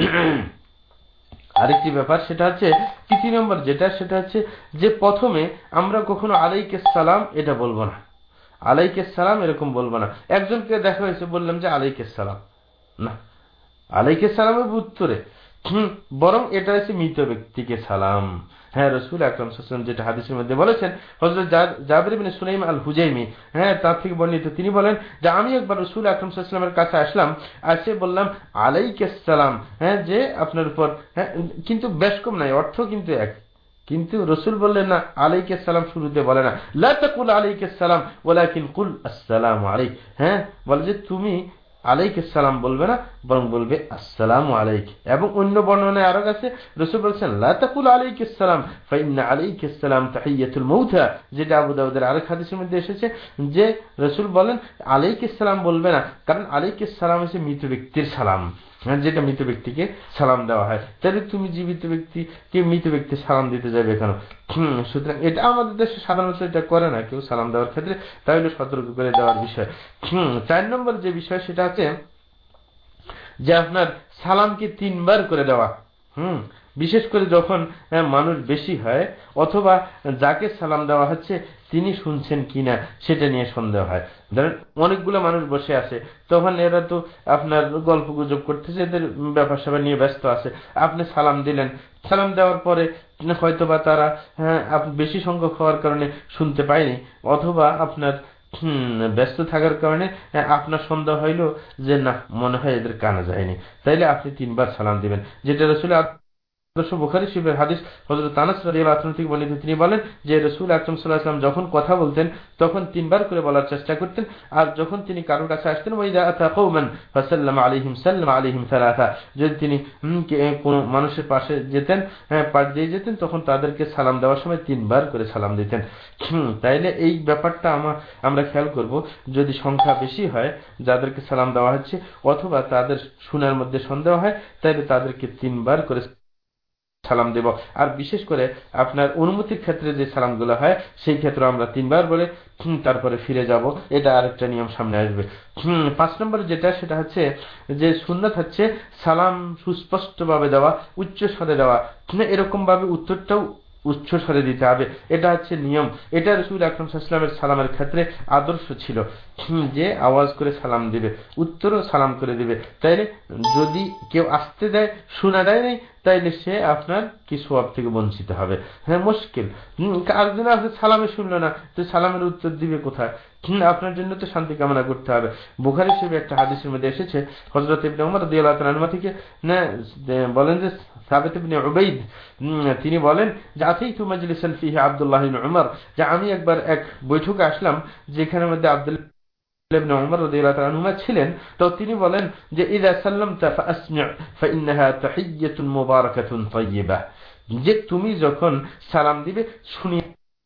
আরেকটি ব্যাপার সেটা হচ্ছে তৃতীয় নম্বর যেটা, সেটা হচ্ছে যে প্রথমে আমরা কখনো আলাইকুস সালাম এটা বলবো না, আলাইকুস সালাম এরকম বলবো না। একজনকে দেখা হয়েছে বললাম যে আলাইকুস সালাম, না আলাইকুস সালামের উত্তরে হম বরং এটা হচ্ছে মৃত ব্যক্তিকে সালাম। হ্যাঁ রাসূল আকরাম সাল্লাল্লাহু আলাইহি ওয়াসাল্লাম যেটা হাদিসের মধ্যে বলেছেন, হযরত জাবির ইবনে সুলাইম আল হুজাইমি, হ্যাঁ তার থেকে বর্ণিত, তিনি বলেন যে আমি একবার রাসূল আকরাম সাল্লাল্লাহু আলাইহি ওয়াসাল্লামের কাছে আসলাম, আসে বললাম আলাইকুস সালাম, হ্যাঁ যে আপনার উপর, হ্যাঁ কিন্তু বেশ কম নাই, অর্থ কিন্তু এক। কিন্তু রাসূল বললেন না, আলাইকুস সালাম শুরুতে বলে না, লা তাকুল আলাইকুস সালাম ওয়ালাকিন কুল আসসালামু আলাইক। হ্যাঁ বলে যে তুমি আলাইকুস সালাম বলবে না, বরং বলবে আসসালামু আলাইক। এবং অন্য বর্ণনায় আরো আছে রাসূল বলেছেন লা তাকুল আলাইকুস সালাম ফাইন্না আলাইকুস সালাম তাহিয়াতুল মাউতা, যেটা আবু দাউদের আরেক হাদিসের মধ্যে এসেছে যে রাসূল বলেন আলাইকুস সালাম বলবে না, কারণ আলাইকুস সালাম হচ্ছে মৃত ব্যক্তির সালাম, যেটা মৃত ব্যক্তিকে সালাম দেওয়া হয়। তাহলে তুমি জীবিত ব্যক্তিকে মৃত ব্যক্তি সালাম দিতে যাবে কেন? হম সুতরাং এটা আমাদের দেশে সাধারণত এটা করে না কেউ সালাম দেওয়ার ক্ষেত্রে, তাহলে সতর্ক করে দেওয়ার বিষয়। হম চার নম্বর যে বিষয় সেটা হচ্ছে যে আপনার সালামকে তিনবার করে দেওয়া। হুম বিশেষ করে যখন মানুষ বেশি হয় অথবা যাকে সালাম দেওয়া হচ্ছে তিনি শুনছেন কিনা সেটা নিয়ে সন্দেহ হয়। ধরেন অনেকগুলো মানুষ বসে আছে, তখন এরা তো আপনার গল্প গুজব করতেছে, এদের ব্যাপার স্যাপার নিয়ে ব্যস্ত আছে। আপনি সালাম দিলেন, সালাম দেওয়ার পরে হয়তোবা তারা হ্যাঁ বেশি সংখ্যক হওয়ার কারণে শুনতে পায়নি, অথবা আপনার হম ব্যস্ত থাকার কারণে আপনার সন্দেহ হইল যে না মনে হয় এদের কানা যায়নি, তাইলে আপনি তিনবার সালাম দিবেন। যেটা রাসূল বুখারী শরীফের হাদিস, হযরত আনাস রাদিয়াল্লাহু আনহু থেকে বর্ণিত, তিনি বলেন যে রাসূল আকরাম সাল্লাল্লাহু আলাইহি ওয়াসাল্লাম যখন কথা বলতেন তখন তিনবার করে বলার চেষ্টা করতেন, আর যখন তিনি কারোর কাছে আসতেন ওয়াইদা আতা কওমান ফাসাল্লামা আলাইহিম সাল্লামা আলাইহিম সালাসা, যদি তিনি কোন মানুষের পাশে যেতেন, হ্যাঁ পাশ দিয়ে যেতেন, তখন তাদেরকে সালাম দেওয়ার সময় তিনবার করে সালাম দিতেন। তাইলে এই ব্যাপারটা আমরা আমরা খেয়াল করব, যদি সংখ্যা বেশি হয় যাদেরকে সালাম দেওয়া হচ্ছে অথবা তাদের শোনার মধ্যে সন্দেহ হয়, তাইলে তাদেরকে তিনবার করে সালাম দেব। আর বিশেষ করে আপনার অনুমতির ক্ষেত্রে যে সালামগুলো হয় সেই ক্ষেত্রে আমরা তিনবার বলে তারপরে ফিরে যাব, এটা আরেকটা নিয়ম সামনে আসবে। হম পাঁচ নম্বর যেটা, সেটা হচ্ছে যে সুন্নাত হচ্ছে সালাম সুস্পষ্ট ভাবে দেওয়া, উচ্চ স্বরে দেওয়া, এরকম ভাবে উত্তরটাও উচ্চ স্বরে দিতে হবে, এটা হচ্ছে নিয়ম। এটা রাসূল আকরাম সাল্লাল্লাহু আলাইহি ওয়াসাল্লামের সালামের ক্ষেত্রে আদর্শ ছিল যে আওয়াজ করে সালাম দিবে, উত্তরও সালাম করে দিবে। তাইলে যদি কেউ আসতে দেয় শোনা দেয় নাই, তাইলে সে আপনার কি সওয়াব থেকে বঞ্চিত হবে। হ্যাঁ মুশকিল, আর দিন আপনি সালামে শুনলো না তো সালামের উত্তর দিবে কোথায়? আপনার জন্য তো শান্তি কামনা করতে হবে। বুখারী শরীফে একটা হাদিসের মধ্যে এসেছে, হযরত ইবনে ওমর রাদিয়াল্লাহু তাআলা আনহু থেকে না বলেন যে সাবিত ইবনে উবাইদ তিনি বলেন যে আতাইতু মাজলিসান ফিহি আব্দুল্লাহ ইবনে উমর, যে আমি একবার এক বৈঠকে আসলাম যেখানে মধ্যে আব্দুল্লাহ ইবনে উমর রাদিয়াল্লাহু তাআলা আনহু ছিলেন। তো তিনি বলেন যে ইযা সাল্লামতা ফাসমি' ফাইন্নাহা তাহিয়্যাতুন মুবারাকাতুন তাইয়্যিবাহ, যে তুমি যখন সালাম দিবে শুনিয়ে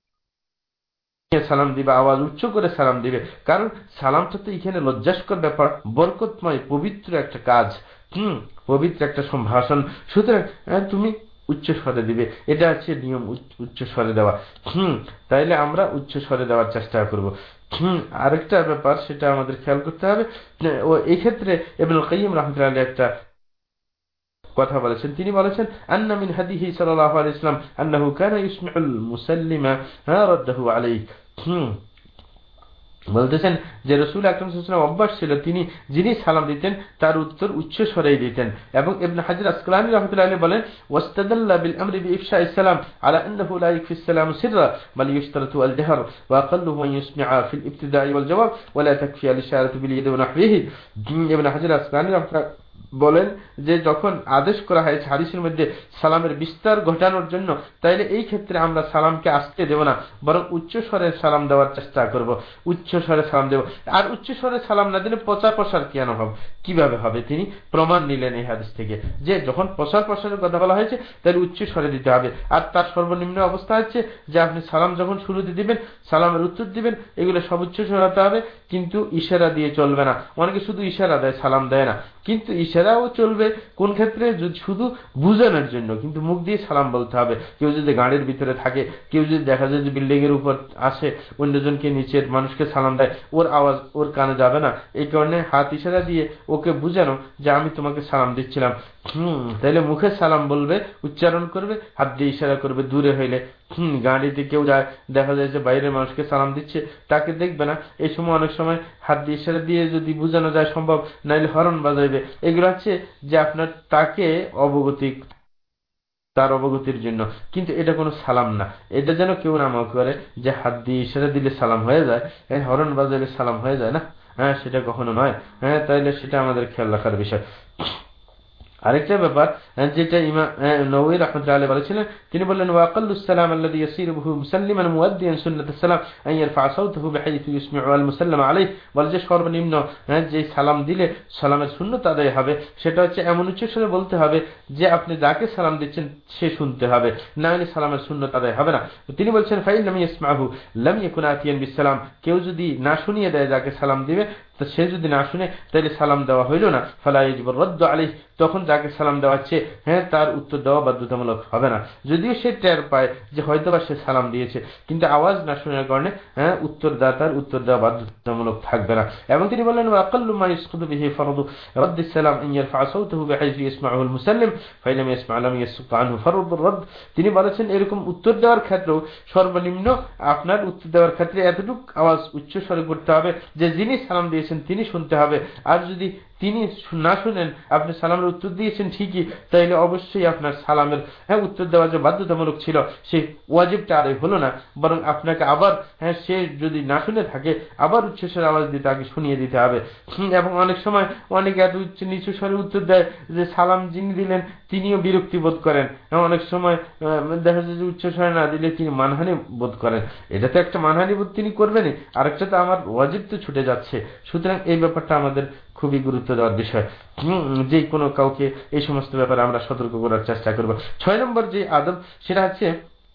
সালাম দিবে, আওয়াজ উচ্চ করে সালাম দিবে, কারণ সালামটা তো এখানে লজ্জাস্কর ব্যাপার, বরকতময় পবিত্র একটা কাজ, হম পবিত্র একটা সম্ভাষণ, সুতরাং তুমি উচ্চ স্বরে দিবে, এটা হচ্ছে নিয়ম উচ্চ স্বরে দেওয়া। হম তাইলে আমরা উচ্চ স্বরে দেওয়ার চেষ্টা করব। হম আরেকটা ব্যাপার সেটা আমাদের খেয়াল করতে হবে, ও এই ক্ষেত্রে ইবনুল কাইয়্যিম রাহমাতুল্লাহ আলাইহি একটা কথা বলেছেন, তিনি বলেছেন আন্না মিন হাদিহি সাল্লাল্লাহু আলাইহি ওয়াসাল্লাম আন্নাহু কানা ইসমিউল মুসাল্লিমা রাদ্দাহু আলাইহি, হুম বলতেছেন যে রাসূল আকরাম সাল্লাল্লাহু আলাইহি ওয়াসাল্লাম অভ্যাস ছিল তিনি যিনি সালাম দিতেন তার উত্তর উচ্চ স্বরেই দিতেন। এবং ইবনে হাজার আসকালানী রাহমাতুল্লাহি আলাইহি বলেন ওয়াস্তাদাল্লা বিল আমরি বিইফশাইস সালাম আলা আন্নাহু লা ইয়াকফি সালাম সিররা বাল ইশতারাতু আল জাহর ওয়া আকাল্লুহু আন ইসমি'a ফিল ইবতিদা'i ওয়াল জওয়াব ওয়া লা তাকফি আল ইশারাতু বিল ইয়াদি ওয়া নাহবিহি। ইবনে হাজার আসকালানী রাহমাতুল্লাহ বলেন যে যখন আদেশ করা হয়েছে হাদিসের মধ্যে সালামের বিস্তার ঘটানোর জন্য, তাইলে এই ক্ষেত্রে আমরা সালামকে আসতে দেব না, বরং উচ্চ স্বরে সালাম দেওয়ার চেষ্টা করব, উচ্চ স্বরে সালাম দেব। আর উচ্চ স্বরে সালাম না দিলে প্রচার প্রসার কেন হবে, কিভাবে হবে? তিনি প্রমাণ নিলেন এই হাদিস থেকে যে যখন প্রচার প্রসারের কথা বলা হয়েছে তাহলে উচ্চ স্বরে দিতে হবে। আর তার সর্বনিম্ন অবস্থা হচ্ছে যে আপনি সালাম যখন শুরুতে দিবেন, সালামের উত্তর দিবেন, এগুলো সব উচ্চ স্বরে হতে হবে, কিন্তু ইশারা দিয়ে চলবে না। অনেকে শুধু ইশারা দেয়, সালাম দেয় না, কিন্তু ইশারাও চলবে কোন ক্ষেত্রে? শুধু বুঝানোর জন্য, কিন্তু মুখ দিয়ে সালাম বলতে হবে। কেউ যদি গাড়ির ভিতরে থাকে, কেউ যদি দেখা যায় যে বিল্ডিং এর উপর আসে, অন্যজনকে নিচের মানুষকে সালাম দেয়, ওর আওয়াজ ওর কানে যাবে না, এই কারণে হাত ইশারা দিয়ে ওকে বুঝানো যে আমি তোমাকে সালাম দিচ্ছিলাম। হম তাইলে মুখে সালাম বলবে, উচ্চারণ করবে, হাত দিয়ে ইশারা করবে দূরে হইলে। হম গাড়িতে কেউ যায়, দেখা যায় যে বাইরের মানুষকে সালাম দিচ্ছে, তাকে দেখবে না, এই সময় অনেক সময় হাত দিয়ে ইশারা দিয়ে যদি বুঝানো যায় সম্ভব, নাইলে হরন বাজাইবে। এগুলো হচ্ছে যে আপনার তাকে অবগতি, তার অবগতির জন্য, কিন্তু এটা কোনো সালাম না। এটা যেন কেউ না মনে করে যে হাত দিয়ে ইশারা দিলে সালাম হয়ে যায়, হরন বাজাইলে সালাম হয়ে যায় না, হ্যাঁ সেটা কখনো নয়। হ্যাঁ তাইলে সেটা আমাদের খেয়াল রাখার বিষয়। আরেকটা ব্যাপার যেটা ইমাম নববী রাহমাতুল্লাহি আলাইহি বলেছিলেন, তিনি বললেন ওয়াকাল্লুস সালাম আল্লাযী ইয়াসিরু বিহি মুসাল্লিমান মুআদ্দিয়ান সুন্নাতুস সালাম আন ইয়ারফা সাওতাহু বিহাইথু ইসমি'ু আল মুসাল্লাম আলাইহি, বলে যে সর্বনিম্ন যে সালাম দিলে সালামের সুন্নাত আদায় হবে সেটা হচ্ছে এমন উচ্চ স্বরে বলতে হবে যে আপনি যাকে সালাম দিচ্ছেন সে শুনতে হবে, না হলে সালামের সুন্নাত আদায় হবে না। তিনি বলছেন ফাইন লাম ইয়াসমাহু লাম ইয়াকুন আতিয়ান বিস সালাম, কেউ যদি না শুনিয়ে দেয় যাকে সালাম দিবে, তো সে যদি না শুনে তাহলে সালাম দেওয়া হইল না, ফালা ইয়াজিবু রাদ্দু আলাইহি, তখন যাকে সালাম দেওয়া হচ্ছে হ্যাঁ তার উত্তর দেওয়া বাধ্যতামূলক হবে না। যদিও সে টের পায় যে হয়তো বা সে সালাম দিয়েছে, কিন্তু আওয়াজ না শোনার কারণে হ্যাঁ উত্তরদাতার উত্তর দেওয়া বাধ্যতামূলক থাকবে না। এবং তিনি বললেন ওয়াকাল্লু মা ইয়াসকুতু বিহি ফারদু রাদ্দিস সালাম আন ইয়ারফা সাওতাহু বিহাইযু ইয়াসমাউহু আল মুসাল্লিম ফাইলাম ইয়াসমা লাম ইয়াসকুত আনহু ফারদুর রাদ। তিনি বলেছেন এরকম উত্তর দেওয়ার ক্ষেত্রেও সর্বনিম্ন আপনার উত্তর দেওয়ার ক্ষেত্রে এতটুকু আওয়াজ উচ্চ স্বরে করতে হবে যে যিনি সালাম দিয়েছেন তিনি শুনতে হবে। আর যদি তিনি না শুনেন, আপনি সালামের উত্তর দিয়েছেন ঠিকই, তাইলে অবশ্যই আপনার সালামের হ্যাঁ উত্তর দেওয়া যে বাধ্যতামূলক ছিল সেই ওয়াজিবটা আদায় হলো না, বরং আপনাকে আবার হ্যাঁ সে যদি না শুনে থাকে আবার উচ্চস্বরে আওয়াজ দিয়ে তাকে শুনিয়ে দিতে হবে। এবং অনেক সময় অনেকে এত উচ্চ নিচু স্বরে উত্তর দেয় যে সালাম যিনি দিলেন তিনিও বিরক্তি বোধ করেন, অনেক সময় দেখা যায় যে উচ্চ স্বরে না দিলে তিনি মানহানি বোধ করেন। এটা তো একটা মানহানি বোধ তিনি করবেনই, আরেকটা তো আমার ওয়াজিব তো ছুটে যাচ্ছে। সুতরাং এই ব্যাপারটা আমাদের খুবই গুরুত্ব দেওয়ার বিষয়। যে কোনো কাউকে এই সমস্ত ব্যাপারে আমরা সতর্ক করার চেষ্টা করব। ছয় নম্বর যে আদব সেটা হচ্ছে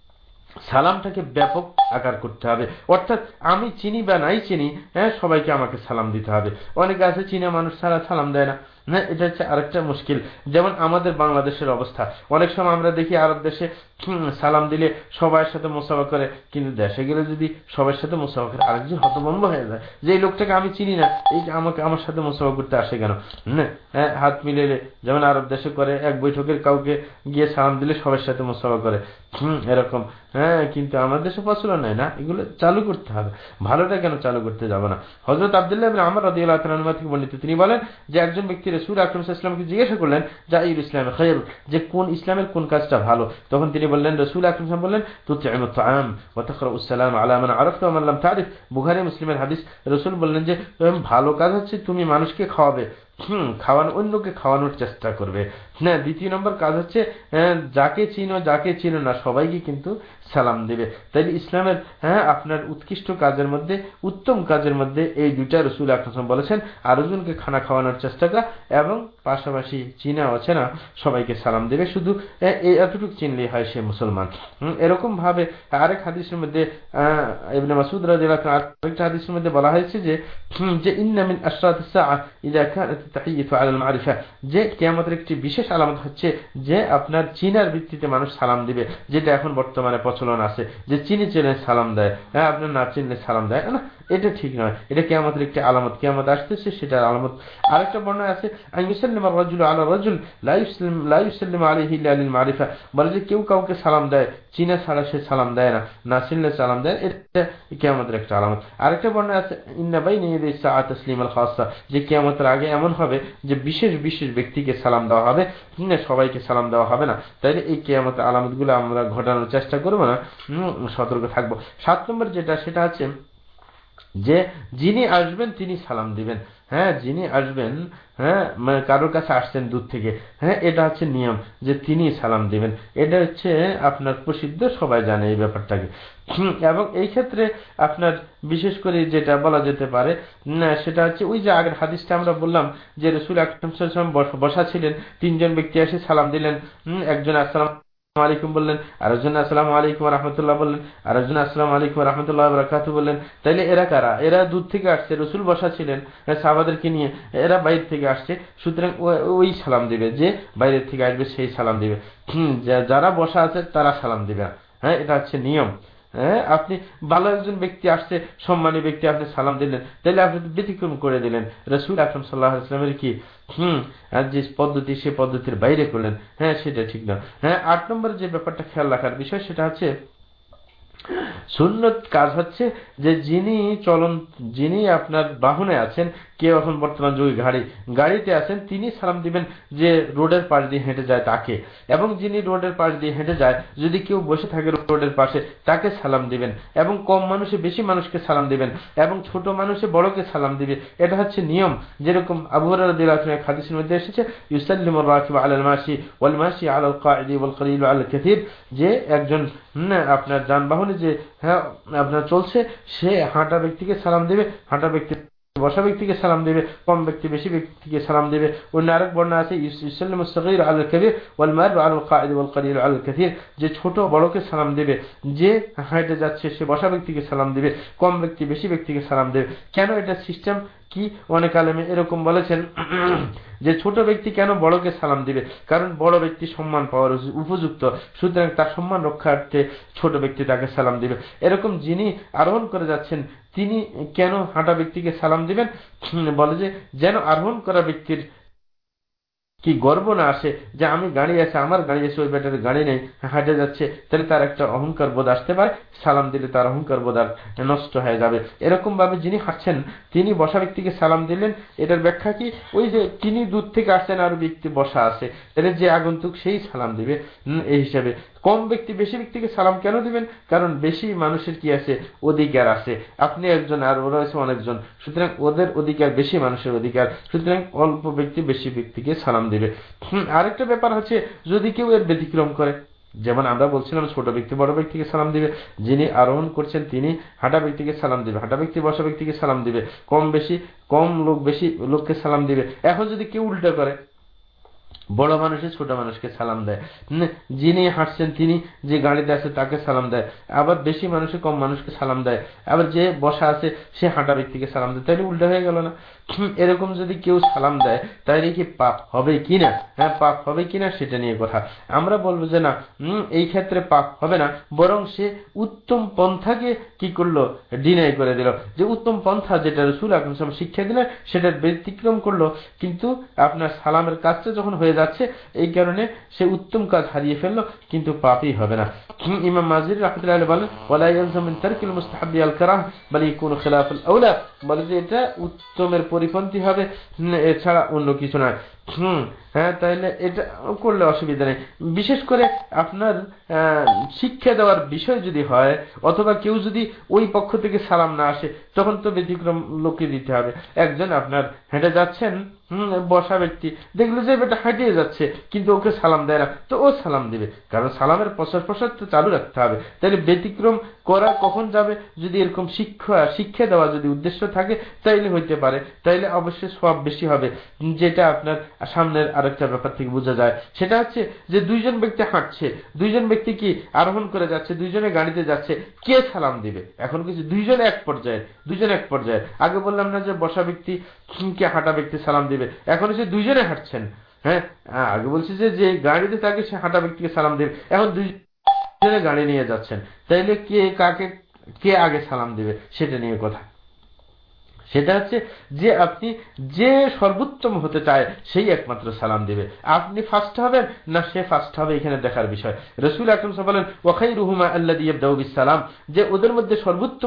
সালামটাকে ব্যাপক আকার করতে হবে, অর্থাৎ আমি চিনি বা নাই চিনি হ্যাঁ সবাইকে আমাকে সালাম দিতে হবে। অনেকে আছে চীনা মানুষ ছাড়া সালাম দেয় না, না এটা হচ্ছে আরেকটা মুশকিল। যেমন আমাদের বাংলাদেশের অবস্থা, অনেক সময় আমরা দেখি আরব দেশে সালাম দিলে সবার সাথে মোসাফা করে, কিন্তু দেশে গেলে যদি সবার সাথে মোসাফা করে আরেকজন হতভম্ব হয়ে যায় যে এই লোকটাকে আমি চিনি না, এই আমাকে আমার সাথে মোসাফা করতে আসে কেন। হ্যাঁ হাত মিলেলে যেমন আরব দেশে করে, এক বৈঠকের কাউকে গিয়ে সালাম দিলে সবার সাথে মোসাফা করে হম এরকম। হ্যাঁ কিন্তু আমাদের দেশে প্রচলন নাই না, এগুলো চালু করতে হবে। ভালোটা কেন চালু করতে যাব না? হযরত আব্দুল্লাহ ইবনে আমর রাদিয়াল্লাহু তাআলা আনহু থেকে বর্ণিত, তিনি বলেন যে একজন ব্যক্তি রাসূল আকরাম সাল্লাল্লাহু আলাইহি ওয়াসাল্লামকে জিজ্ঞাসা করলেন জাইর ইসলামে খায়র, যে কোন ইসলামের কোন কাজটা ভালো। তখন তিনি বললেন, রাসূল আকরাম সাল্লাল্লাহু আলাইহি ওয়াসাল্লাম বললেন তুতঈমুত তাআম ওয়া তাকরাউস সালাম আলা মান আরাফতা ওয়া মান লাম তারিফ। বুখারী মুসলিমের হাদিস। রাসূল বললেন যে ভালো কাজ হচ্ছে তুমি মানুষকে খাওয়াবে, হুম খাওয়ানো অন্যকে খাওয়ানোর চেষ্টা করবে। হ্যাঁ দ্বিতীয় নম্বর কাজ হচ্ছে যাকে চিনো যাকে চিনো না সবাইকে কিন্তু সালাম দিবে। তাইলে ইসলামের হ্যাঁ আপনার উৎকৃষ্ট কাজের মধ্যে উত্তম কাজের মধ্যে এই দুইটা রাসূল আকরাম বলেছেন, আরেকজনকে খানা খাওয়ানোর চেষ্টা করা এবং পাশাপাশি চিনা অচেনা সবাইকে সালাম দেবে। শুধু এই এতটুকু চিনলেই হয় সে মুসলমান। এরকম ভাবে আরেক হাদিসের মধ্যে ইবনে মাসউদ রাদিয়াল্লাহু আনহু আরেকটা হাদিসের মধ্যে বলা হয়েছে যে যে ইন্না মিন আশরাতিস সাআ ইযা কানাত তাহিয়াতু আলা আল মারিফা, যে কিয়ামতের একটি বিশেষ আলামত হচ্ছে যে আপনার চিনার ভিত্তিতে মানুষ সালাম দিবে, যেটা এখন বর্তমানে প্রচলন আছে যে চিনি চিনে সালাম দেয়, হ্যাঁ আপনার না চিনলে সালাম দেয় না, এটা ঠিক নয়। এটা কিয়ামতের একটি আলামত, কিয়ামত আসতেছে সেটার আলামত। আরেকটা বর্ণনা আছে আন ইউসাল্লিমা আর-রাজুলু আলা রাজুল লা ইউসাল্লিম লা ইউসাল্লিমু আলাইহি ইল্লা লিল মারিফা, বলে যে কেউ কাউকে সালাম দেয় চিনা ছাড়া সে সালাম দেয় না, না চিনলে সালাম দেয়, এটা কিয়ামতের একটা আলামত। আরেকটা বর্ণনা আছে ইন্না বাইনা ইয়াদাই সাআত তাসলিমাল খাসসা, যে কিয়ামতের আগে এমন হবে যে বিশেষ বিশেষ ব্যক্তিকে সালাম দেওয়া হবে, না সবাইকে সালাম দেওয়া হবে না। তাইলে এই কিয়ামতের আলামতগুলো আমরা ঘটানোর চেষ্টা করব না, সতর্ক থাকবো। সাত নম্বর যেটা সেটা আছে যে যিনি আসবেন তিনি সালাম দিবেন। হ্যাঁ যিনি আসবেন হ্যাঁ মানে কারোর কাছে আসছেন দূর থেকে, হ্যাঁ এটা হচ্ছে নিয়ম যে তিনি সালাম দিবেন। এটা হচ্ছে আপনার প্রসিদ্ধ, সবাই জানে এই ব্যাপারটাকে। এবং এই ক্ষেত্রে আপনার বিশেষ করে যেটা বলা যেতে পারে সেটা হচ্ছে ওই যে আগের হাদিসটা আমরা বললাম যে রাসূল আকরাম সাল্লাল্লাহু আলাইহি ওয়াসাল্লাম বসা ছিলেন, তিনজন ব্যক্তি এসে সালাম দিলেন, একজন আসসালামু আলাইকুম বললেন, আরেকজন আসসালামু আলাইকুম ওয়া রাহমাতুল্লাহ বললেন, আরেকজন আসসালামু আলাইকুম ওয়া রাহমাতুল্লাহি ওয়া বারাকাতুহু বললেন। তাইলে এরা কারা? এরা দূর থেকে আসছে, রাসূল বসা ছিলেন সাহাবাদেরকে নিয়ে, এরা বাইরে থেকে আসছে, সুতরাং ওই সালাম দিবে, যে বাইরে থেকে আসবে সেই সালাম দিবে, যারা বসা আছে তারা সালাম দিবে। হ্যাঁ এটা হচ্ছে নিয়ম। হ্যাঁ আপনি ভালো একজন ব্যক্তি আসছে, সম্মানী ব্যক্তি, আপনি সালাম দিলেন, তাহলে আপনি ব্যতিক্রম করে দিলেন। রাসূল আকরাম সাল্লাল্লাহু আলাইহি ওয়াসাল্লামের কি হুম আর যে পদ্ধতি সে পদ্ধতির বাইরে করলেন, হ্যাঁ সেটা ঠিক না। হ্যাঁ আট নম্বর যে ব্যাপারটা খেয়াল রাখার বিষয় সেটা হচ্ছে সুন্নত কাজ হচ্ছে যে যিনি চলন যিনি আপনার বাহনে আছেন, কেউ এখন বর্তমান যুগে গাড়ি গাড়িতে আছেন, তিনি সালাম দিবেন যে রোডের পাশ দিয়ে হেঁটে যায় তাকে, এবং যিনি রোডের পাশ দিয়ে হেঁটে যায় যদি কেউ বসে থাকে রোডের পাশে তাকে সালাম দিবেন, এবং কম মানুষে বেশি মানুষকে সালাম দিবেন, এবং ছোট মানুষে বড়কে সালাম দিবে। এটা হচ্ছে নিয়ম। যেরকম আবু হুরায়রা রাদিয়াল্লাহু আনহু হাদিসের মধ্যে এসেছে ইউসাল্লিমুর রাকিবু আলাল মাশি ওয়াল মাশি আলাল কাঈদি ওয়াল কলিলু আলাল কাসীর, যে একজন আপনার যানবাহনে যে হ্যাঁ আপনার চলছে সে হাঁটা ব্যক্তিকে সালাম দেবে, হাঁটা ব্যক্তি বসা ব্যক্তিকে সালাম দেবে, কম ব্যক্তি বেশি ব্যক্তিকে সালাম দেবে। অন্য আরেক বর্ণনা আছে ইউসাল্লিমু আস-সাগীর আলাল কাবীর ওয়াল মারু আলাল কাঈদ ওয়াল কলিল আলাল কাসীর, যে ছোট বড়কে সালাম দেবে, যে হাঁটে যাচ্ছে সে বসা ব্যক্তিকে সালাম দেবে, কম ব্যক্তি বেশি ব্যক্তিকে সালাম দেবে। কেন এটা সিস্টেম কি? অনেক আলেমে এরকম বলেছেন যে ছোট ব্যক্তি কেন বড়কে সালাম দিবে, কারণ বড় ব্যক্তি সম্মান পাওয়ার উপযুক্ত, সুতরাং তার সম্মান রক্ষার্থে ছোট ব্যক্তি তাকে সালাম দিবে। এরকম যিনি আরোহণ করে যাচ্ছেন তিনি কেন হাঁটা ব্যক্তিকে সালাম দিবেন? বলে যে যেন আরোহণ করা ব্যক্তির কি গর্ব না আসে যে আমি গাড়ি আছে, আমার গাড়ি আছে, ওই ব্যাটারে গাড়ি নেই, হাঁটে যাচ্ছে, তাহলে তার একটা অহংকার বোধ আসতে পারে, সালাম দিলে তার অহংকার বোধ আর নষ্ট হয়ে যাবে। এরকম ভাবে যিনি হাঁটছেন তিনি বসা ব্যক্তিকে সালাম দিলেন, এটার ব্যাখ্যা কি? ওই যে তিনি দূর থেকে আসছেন আর ব্যক্তি বসা আছে, তাহলে যে আগন্তুক সেই সালাম দিবে। এই হিসাবে কম ব্যক্তি বেশি ব্যক্তিকে সালাম কেন দিবেন? কারণ বেশি মানুষের কি আছে, অধিকার আছে। আপনি একজন আর ওরা আছে অনেকজন, সুতরাং ওদের অধিকার বেশি, মানুষের অধিকার, সুতরাং অল্প ব্যক্তি বেশি ব্যক্তিকে সালাম দিবে। আরেকটা ব্যাপার হচ্ছে যদি কেউ এর ব্যতিক্রম করে, যেমন আমরা বলছিলাম ছোট ব্যক্তি বড় ব্যক্তিকে সালাম দিবে, যিনি আরোহণ করছেন তিনি হাঁটা ব্যক্তিকে সালাম দিবে, হাঁটা ব্যক্তি বসা ব্যক্তিকে সালাম দিবে, কম বেশি কম লোক বেশি লোককে সালাম দিবে। এখন যদি কেউ উল্টো করে, বড় মানুষের ছোট মানুষকে সালাম দেয়, যিনি হাঁটছেন তিনি যে গাড়িতে আছে তাকে সালাম দেয়, আবার বেশি মানুষে কম মানুষকে সালাম দেয়, আবার যে বসা আছে সে হাঁটা ব্যক্তিকে সালাম দেয়, তাইলে উল্টা হয়ে গেল না? এরকম যদি কেউ সালাম দেয় তাইলে কি পাপ হবে কিনা? হ্যাঁ, পাপ হবে কিনা সেটা নিয়ে কথা। আমরা বলবো যে না, এই ক্ষেত্রে পাপ হবে না, বরং সে উত্তম পন্থাকে কি করলো, ডিনাই করে দিল। যে উত্তম পন্থা যেটা রাসূল আকরাম সাল্লাল্লাহু আলাইহি ওয়াসাল্লাম শিক্ষা দিলেন সেটার ব্যতিক্রম করলো, কিন্তু আপনার সালামের কাজটা যখন হয়ে যাচ্ছে এই কারণে সে উত্তম কাজ হারিয়ে ফেললো, কিন্তু পাপই হবে না। ইমাম মাজিরি রাহমাতুল্লাহি আলাইহি বলেন ওয়ালা ইয়ালজাম মিন তারকিল মুস্তাহাব আল কারাহ বাল ইয়াকুনু খিলাফাল আওলা, বলে যে এটা উত্তমের পরিপন্থী হবে, এছাড়া অন্য কিছু নয়। হুম হ্যাঁ, তাইলে এটা করলে অসুবিধা নেই। বিশেষ করে আপনার শিক্ষা দেওয়ার বিষয় যদি হয়, অথবা কেউ যদি ওই পক্ষ থেকে সালাম না আসে, তখন তো ব্যতিক্রম লোককে দিতে হবে। একজন আপনার হেঁটে যাচ্ছেন, হম বসা ব্যক্তি দেখলো যে বেটা হাঁটিয়ে যাচ্ছে কিন্তু ওকে সালাম দেয় না, তো ও সালাম দিবে, কারণ সালামের প্রচার প্রসার তো চালু রাখতে হবে। তাহলে ব্যতিক্রম করা কখন যাবে? যদি এরকম শিক্ষা শিক্ষা দেওয়া যদি উদ্দেশ্য থাকে তাইলে হইতে পারে, তাইলে অবশ্যই সওয়াব বেশি হবে। যেটা আপনার সামনের আরেকটা ব্যাপার থেকে বোঝা যায়, সেটা হচ্ছে যে দুইজন ব্যক্তি হাঁটছে, দুইজন ব্যক্তি কি আরোহণ করে যাচ্ছে, দুইজনে গাড়িতে যাচ্ছে, কে সালাম দিবে? এখন কিছু দুইজন এক পর্যায়ে, দুইজন এক পর্যায়ে। আগে বললাম না যে বসা ব্যক্তি কে হাঁটা ব্যক্তি সালাম দিবে, এখন সে দুইজনে হাঁটছেন। হ্যাঁ, আগে বলছি যে যে গাড়িতে থাকে সে হাঁটা ব্যক্তিকে সালাম দিবে, এখন দুইজনে গাড়ি নিয়ে যাচ্ছেন, তাইলে কে কাকে কে আগে সালাম দিবে সেটা নিয়ে কথা। সেটা হচ্ছে যে আপনি যে সর্বোত্তম হতে চায় সেই একমাত্র সালাম দিবে। আপনি ফার্স্ট হবেন না সে ফার্স্ট হবে, এখানে দেখার বিষয়। রাসূল আকরাম সাল্লাল্লাহু আলাইহি ওয়াসাল্লাম বলেন ওয়া খায়রুহুমা আল্লাযী ইয়াবদাউ বিস সালাম, যে ওদের মধ্যে সর্বোত্তম